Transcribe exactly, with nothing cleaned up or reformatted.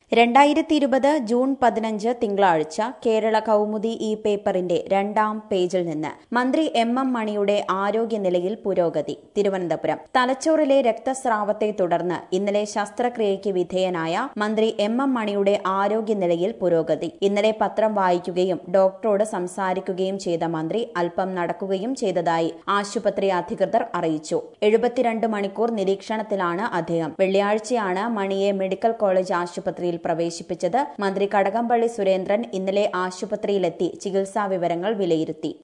രണ്ടായിരത്തി ഇരുപത് ജൂൺ പതിനഞ്ച് തിങ്കളാഴ്ച കേരള കൗമുദി ഈ പേപ്പറിന്റെ രണ്ടാം പേജിൽ നിന്ന് മന്ത്രി എം എം മണിയുടെ ആരോഗ്യനിലയിൽ പുരോഗതി. തിരുവനന്തപുരം. തലച്ചോറിലെ രക്തസ്രാവത്തെ തുടർന്ന് ഇന്നലെ ശസ്ത്രക്രിയയ്ക്ക് വിധേയനായ മന്ത്രി എം എം മണിയുടെ ആരോഗ്യനിലയിൽ പുരോഗതി. ഇന്നലെ പത്രം വായിക്കുകയും ഡോക്ടറോട് സംസാരിക്കുകയും ചെയ്ത മന്ത്രി അല്പം നടക്കുകയും ചെയ്തതായി ആശുപത്രി അധികൃതർ അറിയിച്ചു. എഴുപത്തിരണ്ട് മണിക്കൂർ നിരീക്ഷണത്തിലാണ് അദ്ദേഹം. വെള്ളിയാഴ്ചയാണ് മണിയെ മെഡിക്കൽ കോളേജ് ആശുപത്രിയിൽ പ്രവേശിപ്പിച്ചത്. മന്ത്രി കടകംപള്ളി സുരേന്ദ്രൻ ഇന്നലെ ആശുപത്രിയിലെത്തി ചികിത്സാ വിവരങ്ങൾ വിലയിരുത്തി.